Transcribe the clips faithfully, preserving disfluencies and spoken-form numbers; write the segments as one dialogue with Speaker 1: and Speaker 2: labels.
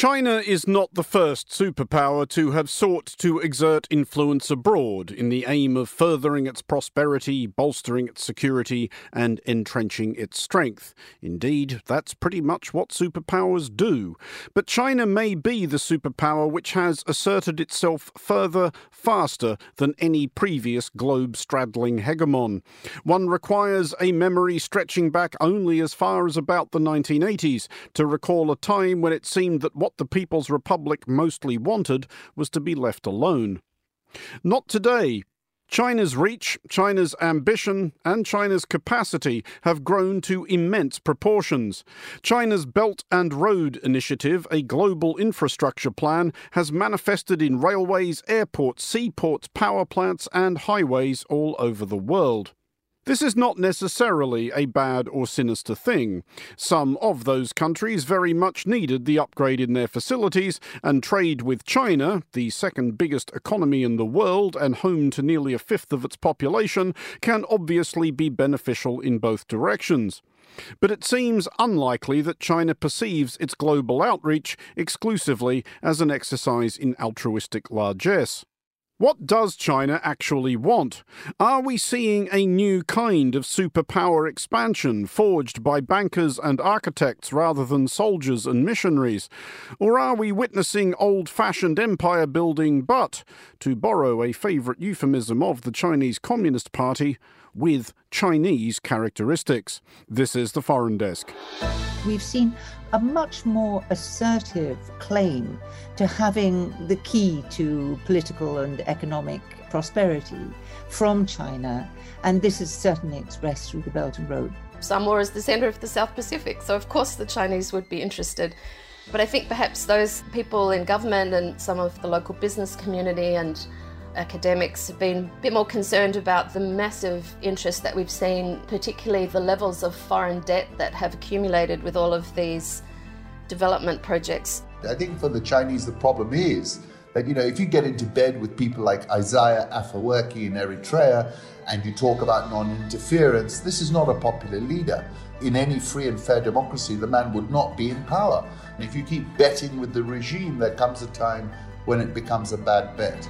Speaker 1: China is not the first superpower to have sought to exert influence abroad in the aim of furthering its prosperity, bolstering its security, and entrenching its strength. Indeed, that's pretty much what superpowers do. But China may be the superpower which has asserted itself further, faster than any previous globe-straddling hegemon. One requires a memory stretching back only as far as about the nineteen eighties to recall a time when it seemed that what the People's Republic mostly wanted was to be left alone. Not today. China's reach, China's ambition, and China's capacity have grown to immense proportions. China's Belt and Road Initiative, a global infrastructure plan, has manifested in railways, airports, seaports, power plants, and highways all over the world. This is not necessarily a bad or sinister thing. Some of those countries very much needed the upgrade in their facilities, and trade with China, the second biggest economy in the world and home to nearly a fifth of its population, can obviously be beneficial in both directions. But it seems unlikely that China perceives its global outreach exclusively as an exercise in altruistic largesse. What does China actually want? Are we seeing a new kind of superpower expansion forged by bankers and architects rather than soldiers and missionaries? Or are we witnessing old-fashioned empire building but, to borrow a favourite euphemism of the Chinese Communist Party, with Chinese characteristics? This is the Foreign Desk.
Speaker 2: We've seen a much more assertive claim to having the key to political and economic prosperity from China, and this is certainly expressed through the Belt and Road.
Speaker 3: Samoa is the centre of the South Pacific, so of course the Chinese would be interested. But I think perhaps those people in government and some of the local business community and academics have been a bit more concerned about the massive interest that we've seen, particularly the levels of foreign debt that have accumulated with all of these development projects.
Speaker 4: I think for the Chinese, the problem is that, you know, if you get into bed with people like Isaiah Afwerki in Eritrea and you talk about non-interference, this is not a popular leader. In any free and fair democracy, the man would not be in power. And if you keep betting with the regime, there comes a time when it becomes a bad bet.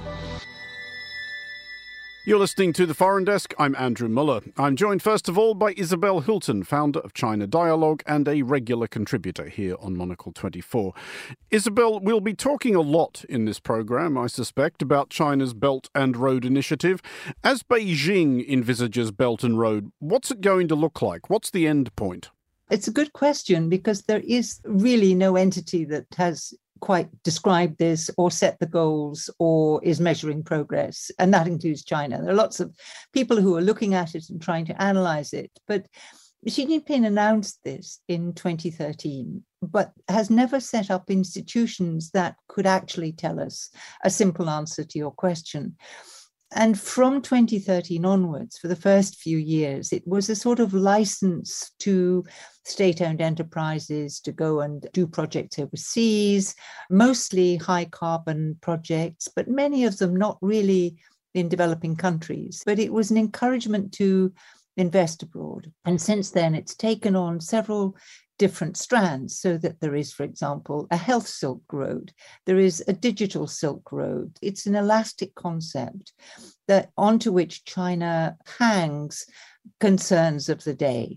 Speaker 1: You're listening to The Foreign Desk. I'm Andrew Muller. I'm joined first of all by Isabel Hilton, founder of China Dialogue and a regular contributor here on Monocle twenty-four. Isabel, we'll be talking a lot in this programme, I suspect, about China's Belt and Road Initiative. As Beijing envisages Belt and Road, what's it going to look like? What's the end point?
Speaker 2: It's a good question because there is really no entity that has quite described this or set the goals or is measuring progress, and that includes China. There are lots of people who are looking at it and trying to analyze it, but Xi Jinping announced this in twenty thirteen, but has never set up institutions that could actually tell us a simple answer to your question. And from twenty thirteen onwards, for the first few years, it was a sort of license to state-owned enterprises to go and do projects overseas, mostly high-carbon projects, but many of them not really in developing countries. But it was an encouragement to invest abroad. And since then, it's taken on several different strands so that there is, for example, a health Silk Road. There is a digital Silk Road. It's an elastic concept that onto which China hangs concerns of the day.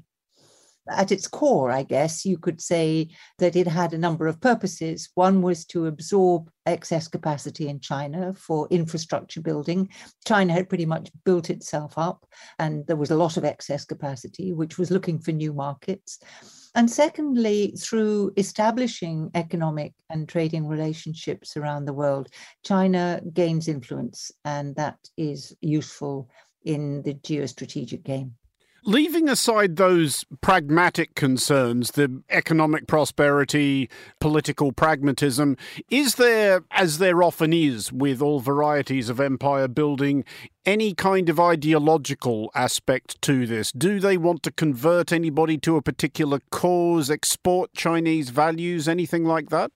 Speaker 2: At its core, I guess, you could say that it had a number of purposes. One was to absorb excess capacity in China for infrastructure building. China had pretty much built itself up, and there was a lot of excess capacity, which was looking for new markets. And secondly, through establishing economic and trading relationships around the world, China gains influence, and that is useful in the geostrategic game.
Speaker 1: Leaving aside those pragmatic concerns, the economic prosperity, political pragmatism, is there, as there often is with all varieties of empire building, any kind of ideological aspect to this? Do they want to convert anybody to a particular cause, export Chinese values, anything like that?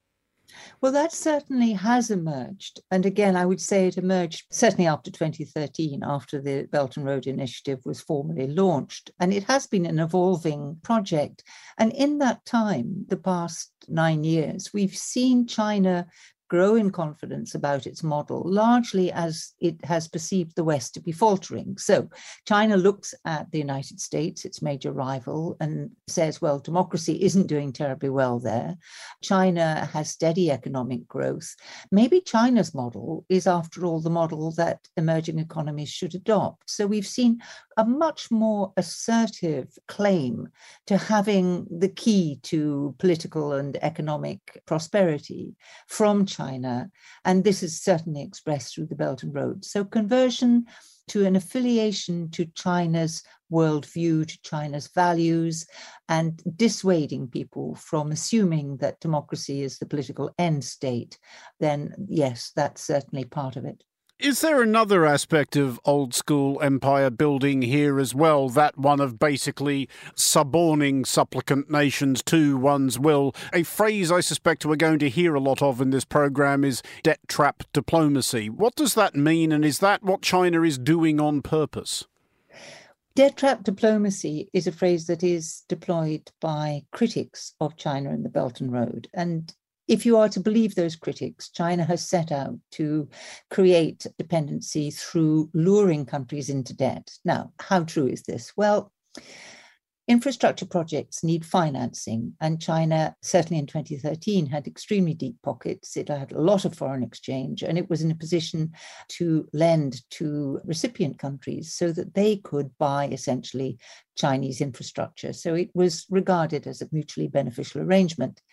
Speaker 2: Well, that certainly has emerged. And again, I would say it emerged certainly after twenty thirteen, after the Belt and Road Initiative was formally launched. And it has been an evolving project. And in that time, the past nine years, we've seen China grow in confidence about its model, largely as it has perceived the West to be faltering. So China looks at the United States, its major rival, and says, well, democracy isn't doing terribly well there. China has steady economic growth. Maybe China's model is, after all, the model that emerging economies should adopt. So we've seen a much more assertive claim to having the key to political and economic prosperity from China. China, and this is certainly expressed through the Belt and Road. So conversion to an affiliation to China's worldview, to China's values, and dissuading people from assuming that democracy is the political end state, then yes, that's certainly part of it.
Speaker 1: Is there another aspect of old school empire building here as well, that one of basically suborning supplicant nations to one's will? A phrase I suspect we're going to hear a lot of in this programme is debt trap diplomacy. What does that mean, and is that what China is doing on purpose?
Speaker 2: Debt trap diplomacy is a phrase that is deployed by critics of China and the Belt and Road. And if you are to believe those critics, China has set out to create dependency through luring countries into debt. Now, how true is this? Well, infrastructure projects need financing, and China, certainly in twenty thirteen, had extremely deep pockets. It had a lot of foreign exchange, and it was in a position to lend to recipient countries so that they could buy essentially Chinese infrastructure. So it was regarded as a mutually beneficial arrangement.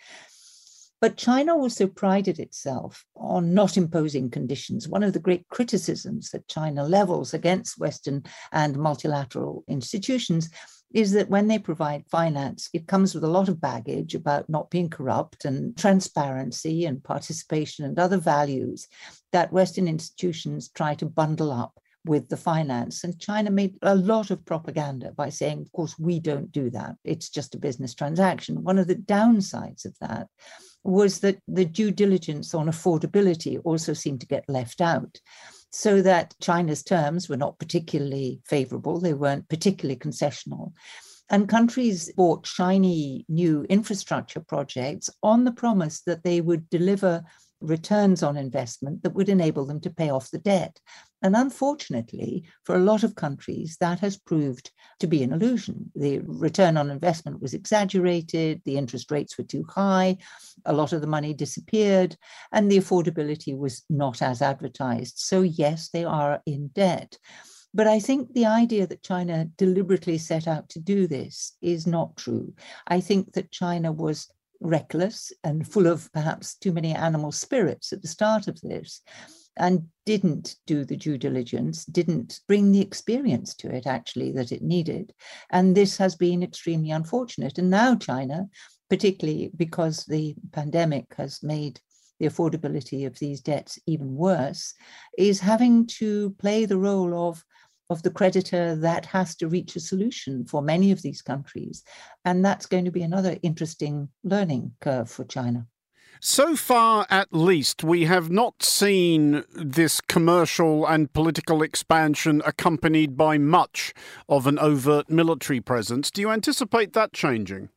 Speaker 2: But China also prided itself on not imposing conditions. One of the great criticisms that China levels against Western and multilateral institutions is that when they provide finance, it comes with a lot of baggage about not being corrupt and transparency and participation and other values that Western institutions try to bundle up with the finance. And China made a lot of propaganda by saying, of course, we don't do that. It's just a business transaction. One of the downsides of that was that the due diligence on affordability also seemed to get left out, so that China's terms were not particularly favorable. They weren't particularly concessional. And countries bought shiny new infrastructure projects on the promise that they would deliver returns on investment that would enable them to pay off the debt. And unfortunately, for a lot of countries, that has proved to be an illusion. The return on investment was exaggerated, the interest rates were too high, a lot of the money disappeared, and the affordability was not as advertised. So yes, they are in debt. But I think the idea that China deliberately set out to do this is not true. I think that China was reckless and full of perhaps too many animal spirits at the start of this, and didn't do the due diligence, didn't bring the experience to it actually that it needed. And this has been extremely unfortunate. And now China, particularly because the pandemic has made the affordability of these debts even worse, is having to play the role of of the creditor that has to reach a solution for many of these countries. And that's going to be another interesting learning curve for China.
Speaker 1: So far, at least, we have not seen this commercial and political expansion accompanied by much of an overt military presence. Do you anticipate that changing?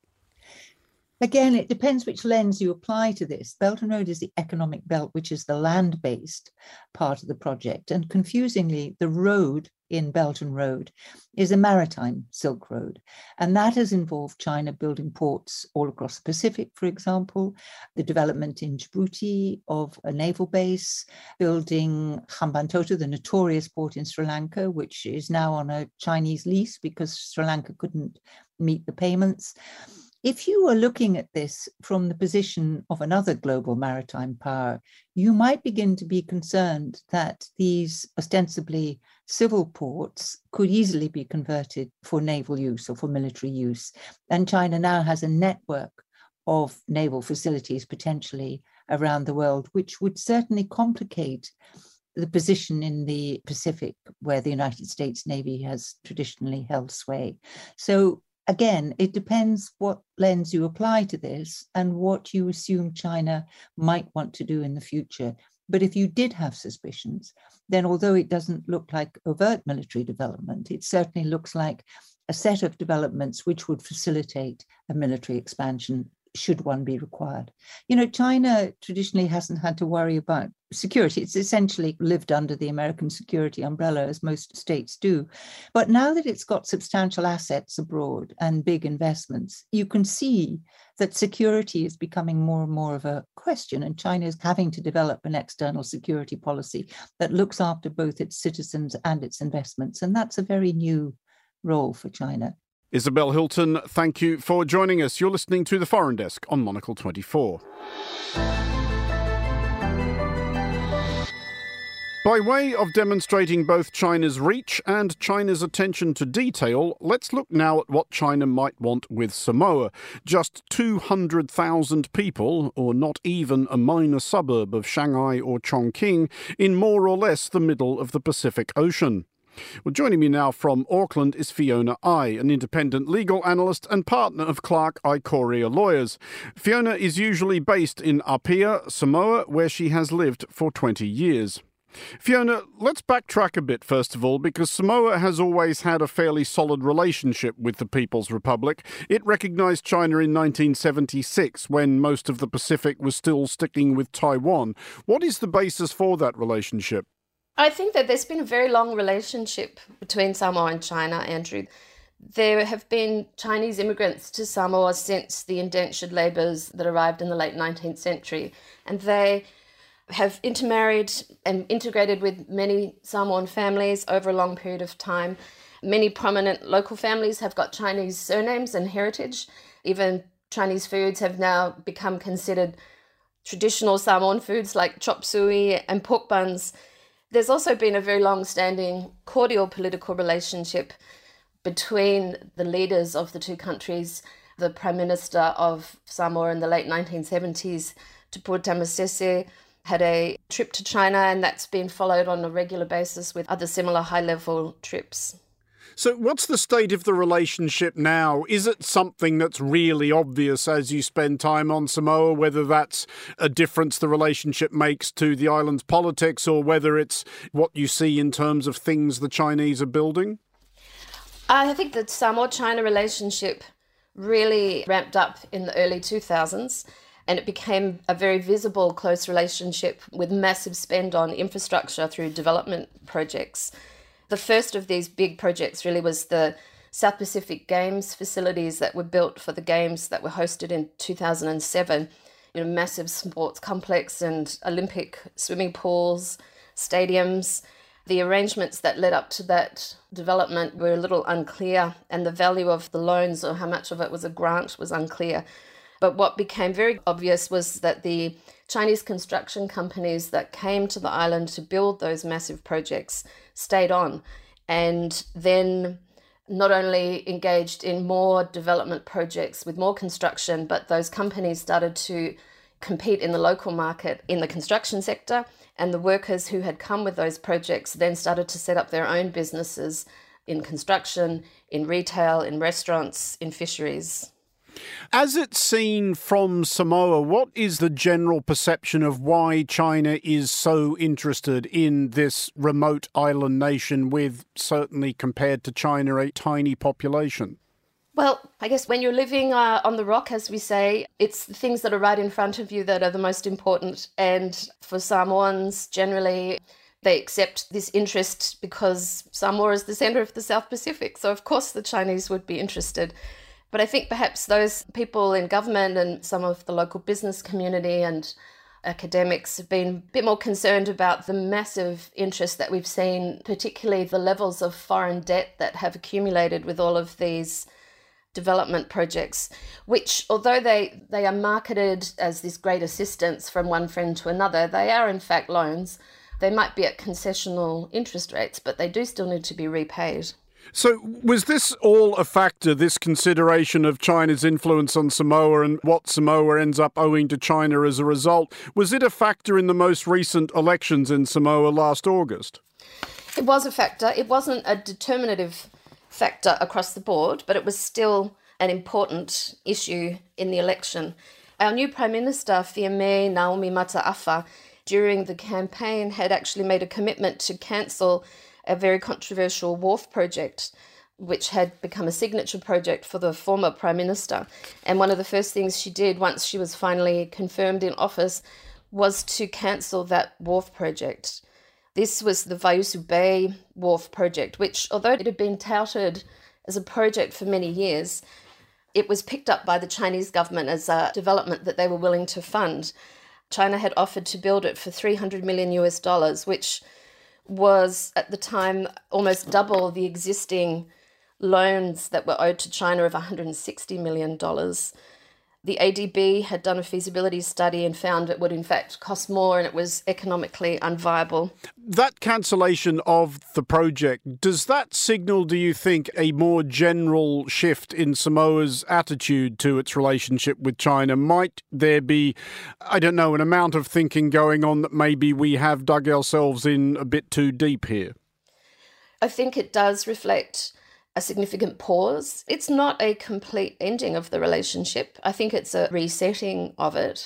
Speaker 2: Again, it depends which lens you apply to this. Belt and Road is the economic belt, which is the land-based part of the project. And confusingly, the road in Belt and Road is a maritime Silk Road. And that has involved China building ports all across the Pacific, for example, the development in Djibouti of a naval base, building Hambantota, the notorious port in Sri Lanka, which is now on a Chinese lease because Sri Lanka couldn't meet the payments. If you were looking at this from the position of another global maritime power, you might begin to be concerned that these ostensibly civil ports could easily be converted for naval use or for military use. And China now has a network of naval facilities potentially around the world, which would certainly complicate the position in the Pacific where the United States Navy has traditionally held sway. So again, it depends what lens you apply to this and what you assume China might want to do in the future. But if you did have suspicions, then although it doesn't look like overt military development, it certainly looks like a set of developments which would facilitate a military expansion should one be required. You know, China traditionally hasn't had to worry about security. It's essentially lived under the American security umbrella, as most states do. But now that it's got substantial assets abroad and big investments, you can see that security is becoming more and more of a question, and China is having to develop an external security policy that looks after both its citizens and its investments. And that's a very new role for China.
Speaker 1: Isabel Hilton, thank you for joining us. You're listening to The Foreign Desk on Monocle twenty-four. By way of demonstrating both China's reach and China's attention to detail, let's look now at what China might want with Samoa. Just two hundred thousand people, or not even a minor suburb of Shanghai or Chongqing, in more or less the middle of the Pacific Ocean. Well, joining me now from Auckland is Fiona Ai, an independent legal analyst and partner of Clark I. Coria Lawyers. Fiona is usually based in Apia, Samoa, where she has lived for twenty years. Fiona, let's backtrack a bit first of all, because Samoa has always had a fairly solid relationship with the People's Republic. It recognised China in nineteen seventy-six, when most of the Pacific was still sticking with Taiwan. What is the basis for that relationship?
Speaker 3: I think that there's been a very long relationship between Samoa and China, Andrew. There have been Chinese immigrants to Samoa since the indentured labourers that arrived in the late nineteenth century, and they have intermarried and integrated with many Samoan families over a long period of time. Many prominent local families have got Chinese surnames and heritage. Even Chinese foods have now become considered traditional Samoan foods like chop suey and pork buns. There's also been a very long-standing cordial political relationship between the leaders of the two countries. The Prime Minister of Samoa in the late nineteen seventies, Tupou Tamasese, had a trip to China, and that's been followed on a regular basis with other similar high-level trips.
Speaker 1: So what's the state of the relationship now? Is it something that's really obvious as you spend time on Samoa, whether that's a difference the relationship makes to the island's politics, or whether it's what you see in terms of things the Chinese are building?
Speaker 3: I think the Samoa-China relationship really ramped up in the early two thousands, and it became a very visible, close relationship with massive spend on infrastructure through development projects. The first of these big projects really was the South Pacific Games facilities that were built for the Games that were hosted in two thousand seven. You know, massive sports complex and Olympic swimming pools, stadiums. The arrangements that led up to that development were a little unclear, and the value of the loans, or how much of it was a grant, was unclear. But what became very obvious was that the Chinese construction companies that came to the island to build those massive projects stayed on, and then not only engaged in more development projects with more construction, but those companies started to compete in the local market in the construction sector, and the workers who had come with those projects then started to set up their own businesses in construction, in retail, in restaurants, in fisheries.
Speaker 1: As it's seen from Samoa, what is the general perception of why China is so interested in this remote island nation with, certainly compared to China, a tiny population?
Speaker 3: Well, I guess when you're living uh, on the rock, as we say, it's the things that are right in front of you that are the most important. And for Samoans, generally, they accept this interest because Samoa is the centre of the South Pacific. So, of course, the Chinese would be interested. But I think perhaps those people in government and some of the local business community and academics have been a bit more concerned about the massive interest that we've seen, particularly the levels of foreign debt that have accumulated with all of these development projects, which, although they, they are marketed as this great assistance from one friend to another, they are in fact loans. They might be at concessional interest rates, but they do still need to be repaid.
Speaker 1: So was this all a factor, this consideration of China's influence on Samoa and what Samoa ends up owing to China as a result? Was it a factor in the most recent elections in Samoa last August?
Speaker 3: It was a factor. It wasn't a determinative factor across the board, but it was still an important issue in the election. Our new Prime Minister, Fiame Naomi Mataafa, during the campaign had actually made a commitment to cancel a very controversial wharf project, which had become a signature project for the former Prime Minister. And one of the first things she did once she was finally confirmed in office was to cancel that wharf project. This was the Vaiusu Bay Wharf project, which, although it had been touted as a project for many years, it was picked up by the Chinese government as a development that they were willing to fund. China had offered to build it for three hundred million US dollars, which was at the time almost double the existing loans that were owed to China of one hundred sixty million dollars. The A D B had done a feasibility study and found it would in fact cost more and it was economically unviable.
Speaker 1: That cancellation of the project, does that signal, do you think, a more general shift in Samoa's attitude to its relationship with China? Might there be, I don't know, an amount of thinking going on that maybe we have dug ourselves in a bit too deep here?
Speaker 3: I think it does reflect a significant pause. It's not a complete ending of the relationship. I think it's a resetting of it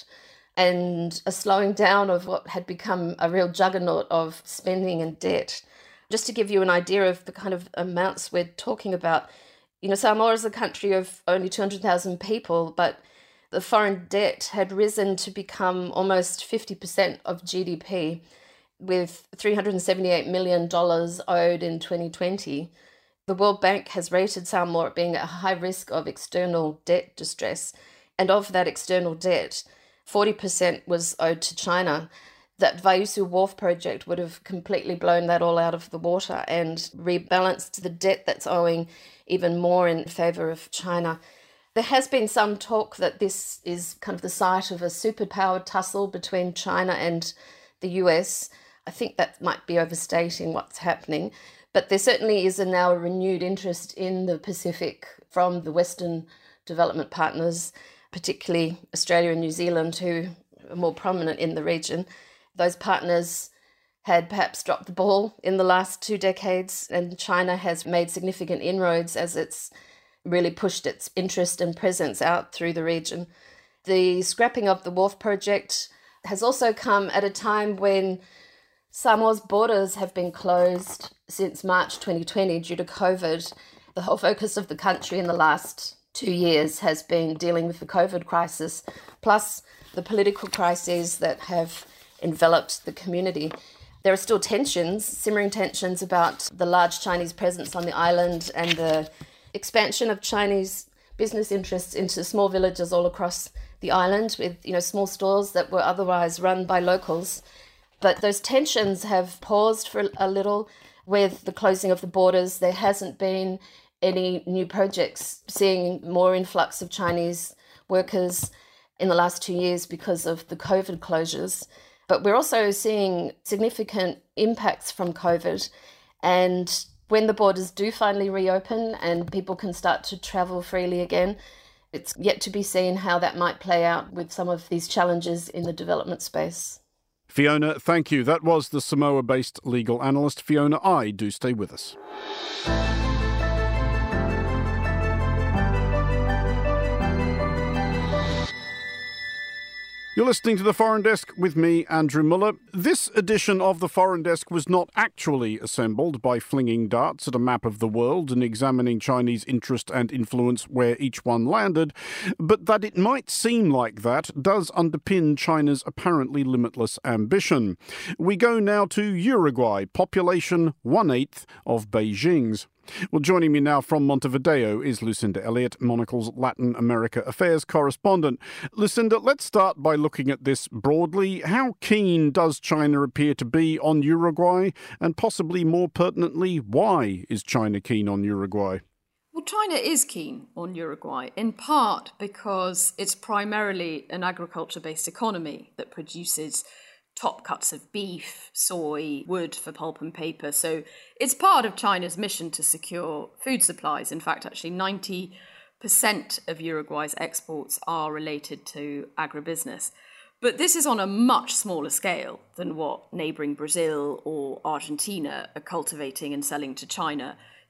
Speaker 3: and a slowing down of what had become a real juggernaut of spending and debt. Just to give you an idea of the kind of amounts we're talking about, you know, Samoa is a country of only two hundred thousand people, but the foreign debt had risen to become almost fifty percent of G D P, with three hundred seventy-eight million dollars owed in twenty twenty. The World Bank has rated Samoa being at high risk of external debt distress. And of that external debt, forty percent was owed to China. That Vaiusu Wharf project would have completely blown that all out of the water and rebalanced the debt that's owing even more in favour of China. There has been some talk that this is kind of the site of a superpower tussle between China and the U S. I think that might be overstating what's happening. But there certainly is a now a renewed interest in the Pacific from the Western development partners, particularly Australia and New Zealand, who are more prominent in the region. Those partners had perhaps dropped the ball in the last two decades, and China has made significant inroads as it's really pushed its interest and presence out through the region. The scrapping of the wharf project has also come at a time when Samoa's borders have been closed since March twenty twenty due to COVID. The whole focus of the country in the last two years has been dealing with the COVID crisis, plus the political crises that have enveloped the community. There are still tensions, simmering tensions about the large Chinese presence on the island and the expansion of Chinese business interests into small villages all across the island with, you know, small stores that were otherwise run by locals. But those tensions have paused for a little with the closing of the borders. There hasn't been any new projects seeing more influx of Chinese workers in the last two years because of the COVID closures. But we're also seeing significant impacts from COVID. And when the borders do finally reopen and people can start to travel freely again, it's yet to be seen how that might play out with some of these challenges in the development space.
Speaker 1: Fiona, thank you. That was the Samoa-based legal analyst Fiona Ai. Do stay with us. You're listening to The Foreign Desk with me, Andrew Muller. This edition of The Foreign Desk was not actually assembled by flinging darts at a map of the world and examining Chinese interest and influence where each one landed, but that it might seem like that does underpin China's apparently limitless ambition. We go now to Uruguay, population one-eighth of Beijing's. Well, joining me now from Montevideo is Lucinda Elliott, Monocle's Latin America Affairs correspondent. Lucinda, let's start by looking at this broadly. How keen does China appear to be on Uruguay? And possibly more pertinently, why is China keen on Uruguay?
Speaker 5: Well, China is keen on Uruguay, in part because it's primarily an agriculture-based economy that produces top cuts of beef, soy, wood for pulp and paper. So it's part of China's mission to secure food supplies. In fact, actually ninety percent of Uruguay's exports are related to agribusiness. But this is on a much smaller scale than what neighbouring Brazil or Argentina are cultivating and selling to China.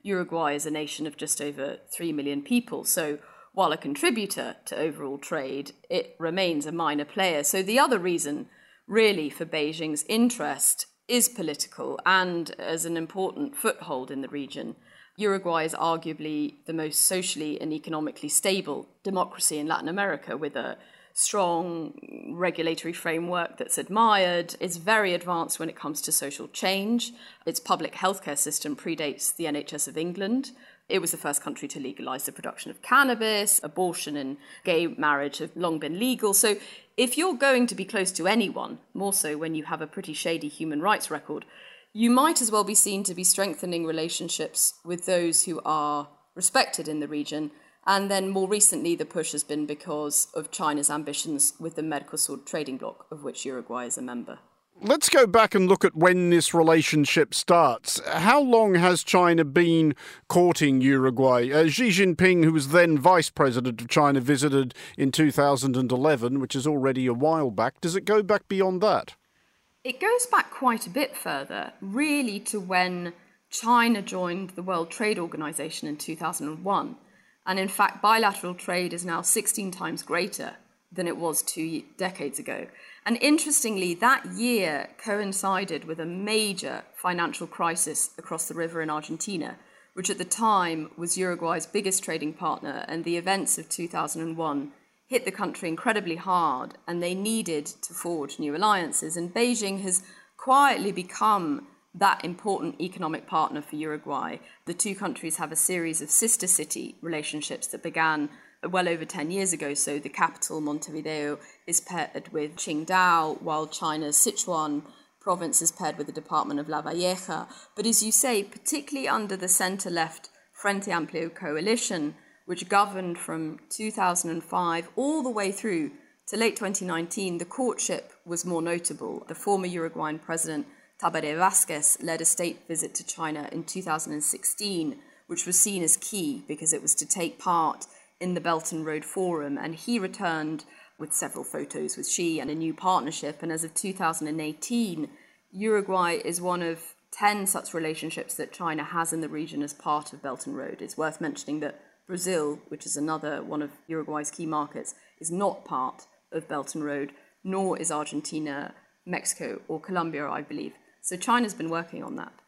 Speaker 5: Uruguay is a nation of just over three million people. So while a contributor to overall trade, it remains a minor player. So the other reason really for Beijing's interest is political and as an important foothold in the region. Uruguay is arguably the most socially and economically stable democracy in Latin America, with a strong regulatory framework that's admired. It's very advanced when it comes to social change. Its public healthcare system predates the N H S of England. It was the first country to legalise the production of cannabis. Abortion and gay marriage have long been legal. So if you're going to be close to anyone, more so when you have a pretty shady human rights record, you might as well be seen to be strengthening relationships with those who are respected in the region. And then more recently, the push has been because of China's ambitions with the Mercosur trading bloc, of which Uruguay is a member.
Speaker 1: Let's go back and look at when this relationship starts. How long has China been courting Uruguay? Uh, Xi Jinping, who was then vice president of China, visited in two thousand eleven, which is already a while back. Does it go back beyond that?
Speaker 5: It goes back quite a bit further, really to when China joined the World Trade Organization in two thousand one. And in fact, bilateral trade is now sixteen times greater than it was two decades ago. And interestingly, that year coincided with a major financial crisis across the river in Argentina, which at the time was Uruguay's biggest trading partner, and the events of two thousand one hit the country incredibly hard, and they needed to forge new alliances. And Beijing has quietly become that important economic partner for Uruguay. The two countries have a series of sister city relationships that began well over ten years ago. So the capital, Montevideo, is paired with Qingdao, while China's Sichuan province is paired with the department of La Valleja. But as you say, particularly under the centre-left Frente Amplio coalition, which governed from two thousand five all the way through to late twenty nineteen, the courtship was more notable. The former Uruguayan president, Tabaré Vázquez, led a state visit to China in two thousand sixteen, which was seen as key because it was to take part in the Belt and Road Forum, and he returned with several photos with Xi and a new partnership. And as of two thousand eighteen, Uruguay is one of ten such relationships that China has in the region as part of Belt and Road. It's worth mentioning that Brazil, which is another one of Uruguay's key markets, is not part of Belt and Road, nor is Argentina, Mexico, or Colombia, I believe. So China's been working on that.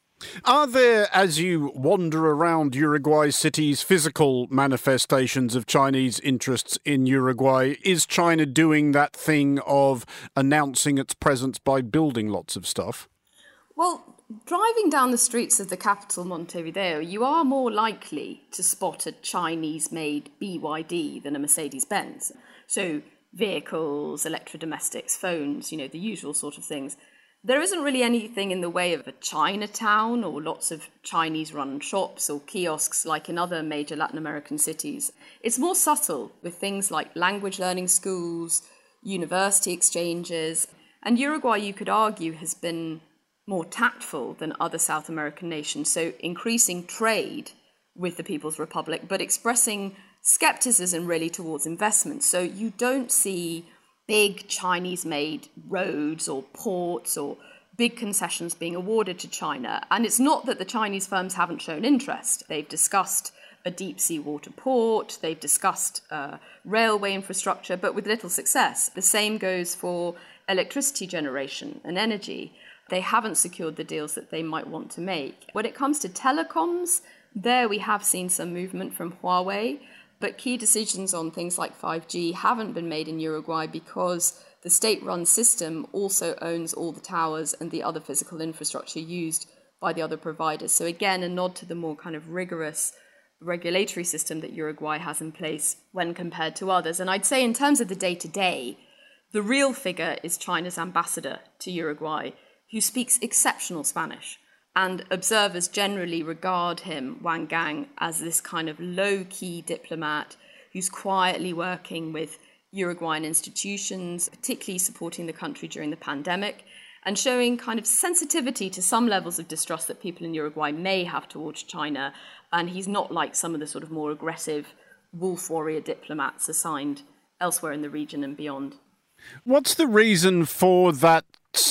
Speaker 1: Are there, as you wander around Uruguay cities, physical manifestations of Chinese interests in Uruguay? Is China doing that thing of announcing its presence by building lots of stuff?
Speaker 5: Well, driving down the streets of the capital, Montevideo, you are more likely to spot a Chinese-made B Y D than a Mercedes-Benz. So vehicles, electrodomestics, phones, you know, the usual sort of things. There isn't really anything in the way of a Chinatown or lots of Chinese-run shops or kiosks like in other major Latin American cities. It's more subtle, with things like language learning schools, university exchanges. And Uruguay, you could argue, has been more tactful than other South American nations, so increasing trade with the People's Republic, but expressing skepticism really towards investment. So you don't see big Chinese-made roads or ports or big concessions being awarded to China. And it's not that the Chinese firms haven't shown interest. They've discussed a deep-sea water port, they've discussed uh, railway infrastructure, but with little success. The same goes for electricity generation and energy. They haven't secured the deals that they might want to make. When it comes to telecoms, there we have seen some movement from Huawei, but key decisions on things like five G haven't been made in Uruguay because the state-run system also owns all the towers and the other physical infrastructure used by the other providers. So again, a nod to the more kind of rigorous regulatory system that Uruguay has in place when compared to others. And I'd say in terms of the day-to-day, the real figure is China's ambassador to Uruguay, who speaks exceptional Spanish. And observers generally regard him, Wang Gang, as this kind of low-key diplomat who's quietly working with Uruguayan institutions, particularly supporting the country during the pandemic, and showing kind of sensitivity to some levels of distrust that people in Uruguay may have towards China. And he's not like some of the sort of more aggressive wolf warrior diplomats assigned elsewhere in the region and beyond.
Speaker 1: What's the reason for that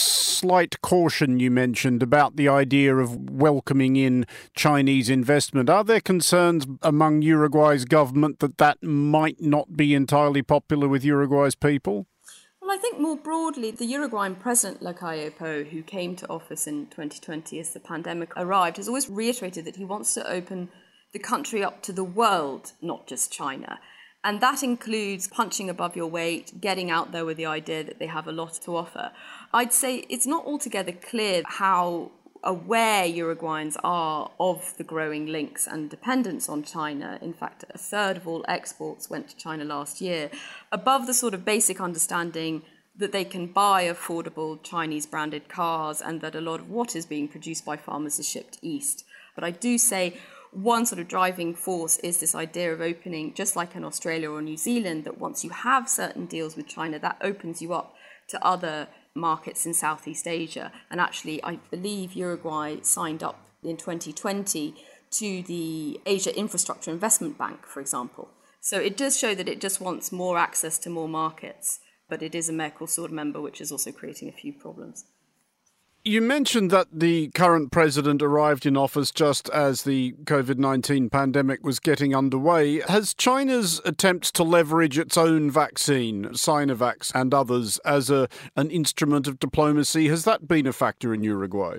Speaker 1: slight caution you mentioned about the idea of welcoming in Chinese investment. Are there concerns among Uruguay's government that that might not be entirely popular with Uruguay's people?
Speaker 5: Well, I think more broadly, the Uruguayan president, Lacalle Pou, who came to office in twenty twenty as the pandemic arrived, has always reiterated that he wants to open the country up to the world, not just China. And that includes punching above your weight, getting out there with the idea that they have a lot to offer. I'd say it's not altogether clear how aware Uruguayans are of the growing links and dependence on China. In fact, a third of all exports went to China last year, above the sort of basic understanding that they can buy affordable Chinese branded cars and that a lot of what is being produced by farmers is shipped east. But I do say one sort of driving force is this idea of opening, just like in Australia or New Zealand, that once you have certain deals with China, that opens you up to other markets in Southeast Asia. And actually, I believe Uruguay signed up in twenty twenty to the Asia Infrastructure Investment Bank, for example. So it does show that it just wants more access to more markets, but it is a Mercosur member, which is also creating a few problems.
Speaker 1: You mentioned that the current president arrived in office just as the COVID nineteen pandemic was getting underway. Has China's attempts to leverage its own vaccine, Sinovac and others, as a, an instrument of diplomacy, has that been a factor in Uruguay?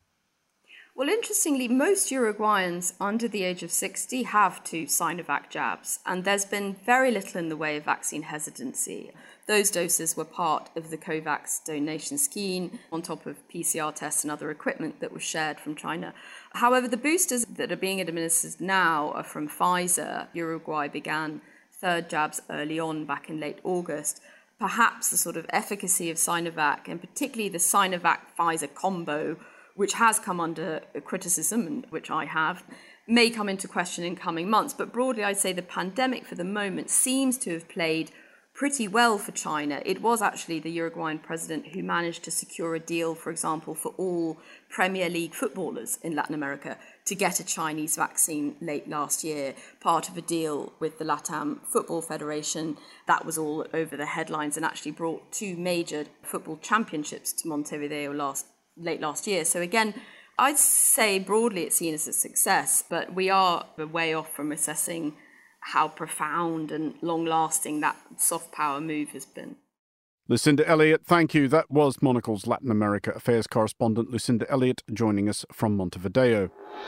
Speaker 5: Well, interestingly, most Uruguayans under the age of sixty have two Sinovac jabs, and there's been very little in the way of vaccine hesitancy. Those doses were part of the COVAX donation scheme, on top of P C R tests and other equipment that was shared from China. However, the boosters that are being administered now are from Pfizer. Uruguay began third jabs early on, back in late August. Perhaps the sort of efficacy of Sinovac, and particularly the Sinovac-Pfizer combo, which has come under criticism, and which I have, may come into question in coming months. But broadly, I'd say the pandemic for the moment seems to have played pretty well for China. It was actually the Uruguayan president who managed to secure a deal, for example, for all Premier League footballers in Latin America to get a Chinese vaccine late last year, part of a deal with the LATAM Football Federation. That was all over the headlines and actually brought two major football championships to Montevideo last late last year. So again, I'd say broadly it's seen as a success, but we are a way off from assessing how profound and long-lasting that soft power move has been.
Speaker 1: Lucinda Elliott, thank you. That was Monocle's Latin America Affairs correspondent Lucinda Elliott joining us from Montevideo.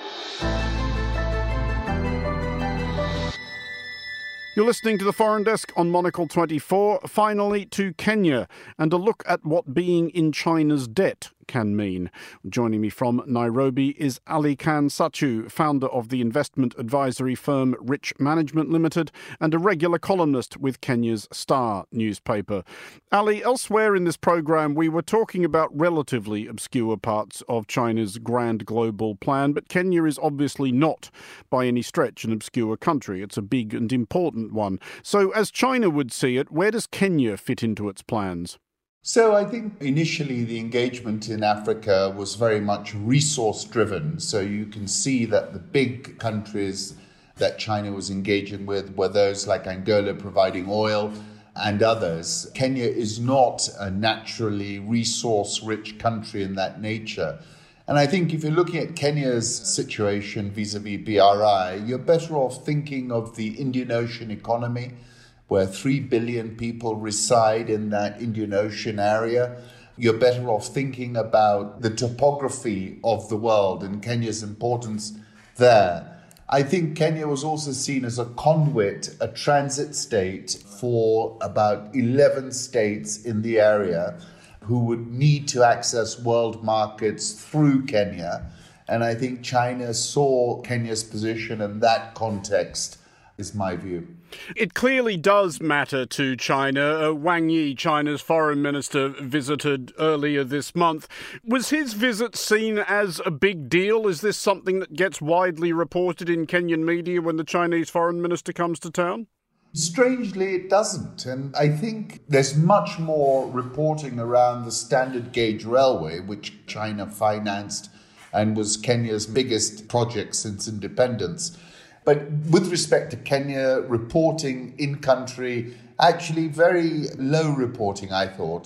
Speaker 1: You're listening to the Foreign Desk on Monocle twenty-four. Finally to Kenya and a look at what being in China's debt can mean. Joining me from Nairobi is Ali Khan Sachu, founder of the investment advisory firm Rich Management Limited and a regular columnist with Kenya's Star newspaper. Ali, elsewhere in this program we were talking about relatively obscure parts of China's grand global plan, but Kenya is obviously not by any stretch an obscure country. It's a big and important one. So as China would see it, where does Kenya fit into its plans?
Speaker 4: So I think initially the engagement in Africa was very much resource driven. So you can see that the big countries that China was engaging with were those like Angola providing oil and others. Kenya is not a naturally resource rich country in that nature. And I think if you're looking at Kenya's situation vis-a-vis B R I, you're better off thinking of the Indian Ocean economy, where three billion people reside in that Indian Ocean area. You're better off thinking about the topography of the world and Kenya's importance there. I think Kenya was also seen as a conduit, a transit state for about eleven states in the area who would need to access world markets through Kenya. And I think China saw Kenya's position in that context, is my view.
Speaker 1: It clearly does matter to China. Uh, Wang Yi, China's foreign minister, visited earlier this month. Was his visit seen as a big deal? Is this something that gets widely reported in Kenyan media when the Chinese foreign minister comes to town?
Speaker 4: Strangely, it doesn't. And I think there's much more reporting around the standard gauge railway, which China financed and was Kenya's biggest project since independence. But with respect to Kenya, reporting in country, actually very low reporting, I thought.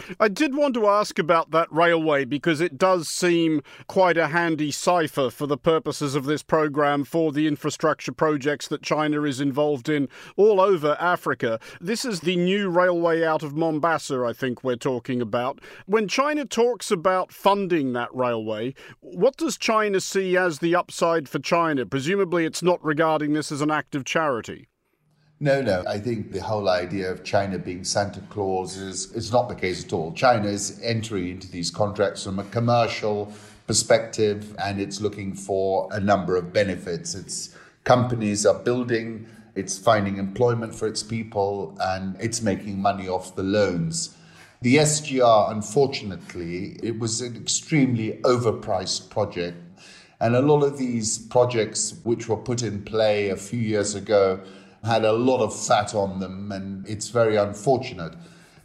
Speaker 1: I did want to ask about that railway because it does seem quite a handy cipher for the purposes of this program for the infrastructure projects that China is involved in all over Africa. This is the new railway out of Mombasa, I think we're talking about. When China talks about funding that railway, what does China see as the upside for China? Presumably it's not regarding this as an act of charity.
Speaker 4: No, no. I think the whole idea of China being Santa Claus is, is not the case at all. China is entering into these contracts from a commercial perspective, and it's looking for a number of benefits. Its companies are building, it's finding employment for its people, and it's making money off the loans. The S G R, unfortunately, it was an extremely overpriced project. And a lot of these projects which were put in play a few years ago had a lot of fat on them, and it's very unfortunate.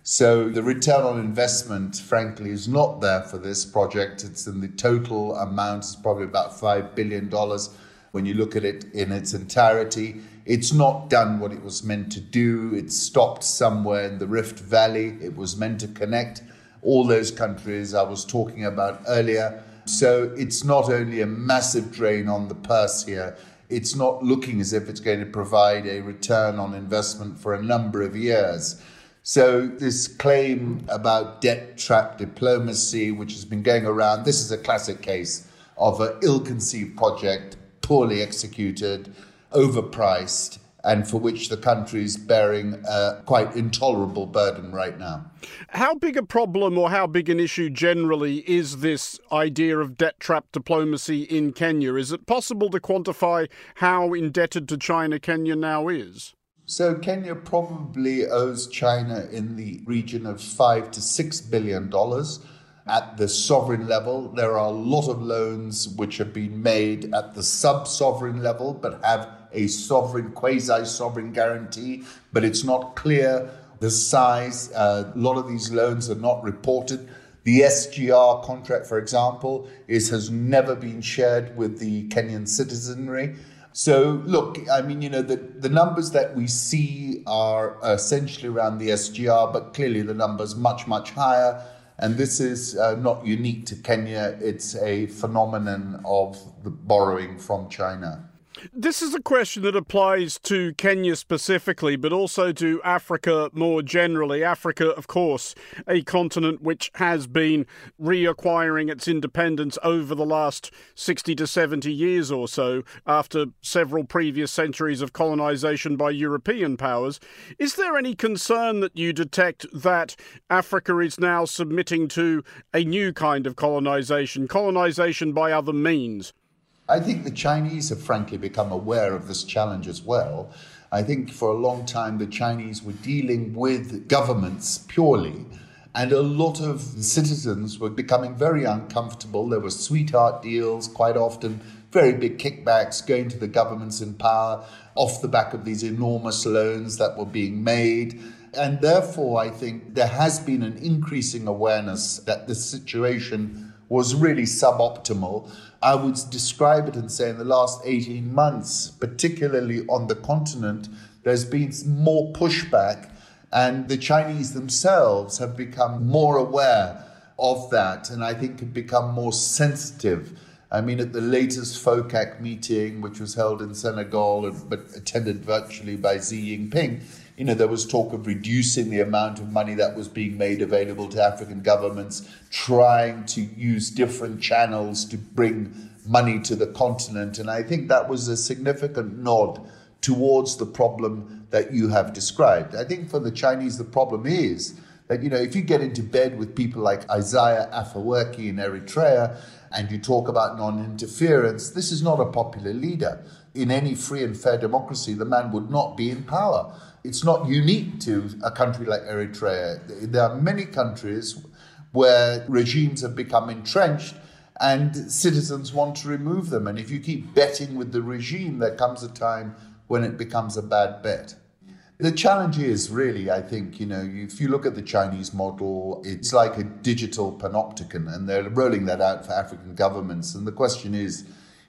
Speaker 4: So the return on investment, frankly, is not there for this project. It's in the total amount is probably about five billion dollars when you look at it in its entirety. It's not done what it was meant to do. It stopped somewhere in the Rift Valley. It was meant to connect all those countries I was talking about earlier. So it's not only a massive drain on the purse here, it's not looking as if it's going to provide a return on investment for a number of years. So this claim about debt trap diplomacy, which has been going around, this is a classic case of an ill-conceived project, poorly executed, overpriced, and for which the country is bearing a quite intolerable burden right now.
Speaker 1: How big a problem or how big an issue generally is this idea of debt trap diplomacy in Kenya? Is it possible to quantify how indebted to China Kenya now is?
Speaker 4: So Kenya probably owes China in the region of five to six billion dollars. At the sovereign level, there are a lot of loans which have been made at the sub-sovereign level but have a sovereign, quasi-sovereign guarantee, but it's not clear the size. Uh, a lot of these loans are not reported. The S G R contract, for example, is has never been shared with the Kenyan citizenry. So, look, I mean, you know, the, the numbers that we see are essentially around the S G R, but clearly the number's much, much higher. And this is uh, not unique to Kenya. It's a phenomenon of the borrowing from China.
Speaker 1: This is a question that applies to Kenya specifically, but also to Africa more generally. Africa, of course, a continent which has been reacquiring its independence over the last sixty to seventy years or so, after several previous centuries of colonization by European powers. Is there any concern that you detect that Africa is now submitting to a new kind of colonization, colonization by other means?
Speaker 4: I think the Chinese have frankly become aware of this challenge as well. I think for a long time the Chinese were dealing with governments purely, and a lot of citizens were becoming very uncomfortable. There were sweetheart deals, quite often very big kickbacks going to the governments in power off the back of these enormous loans that were being made. And therefore, I think there has been an increasing awareness that the situation was really suboptimal. I would describe it and say in the last eighteen months, particularly on the continent, there's been more pushback, and the Chinese themselves have become more aware of that, and I think have become more sensitive. I mean, at the latest FOCAC meeting, which was held in Senegal but attended virtually by Xi Jinping, you know, there was talk of reducing the amount of money that was being made available to African governments, trying to use different channels to bring money to the continent. And I think that was a significant nod towards the problem that you have described. I think for the Chinese, the problem is that, you know, if you get into bed with people like Isaias Afwerki in Eritrea and you talk about non-interference, this is not a popular leader. In any free and fair democracy, the man would not be in power. It's not unique to a country like Eritrea. There are many countries where regimes have become entrenched and citizens want to remove them. And if you keep betting with the regime, there comes a time when it becomes a bad bet. The challenge is really, I think, you know, if you look at the Chinese model, it's like a digital panopticon, and they're rolling that out for African governments. And the question is,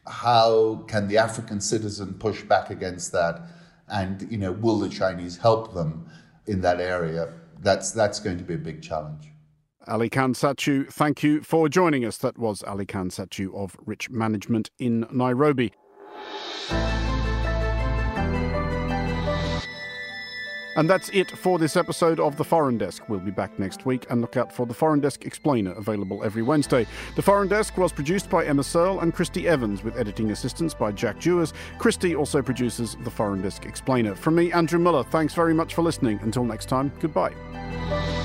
Speaker 4: how can the African citizen push back against that? And, you know, will the Chinese help them in that area? That's that's going to be a big challenge.
Speaker 1: Ali Khan Satchu, thank you for joining us. That was Ali Khan Satchu of Rich Management in Nairobi. And that's it for this episode of The Foreign Desk. We'll be back next week, and look out for The Foreign Desk Explainer, available every Wednesday. The Foreign Desk was produced by Emma Searle and Christy Evans, with editing assistance by Jack Dewars. Christy also produces The Foreign Desk Explainer. From me, Andrew Muller, thanks very much for listening. Until next time, goodbye.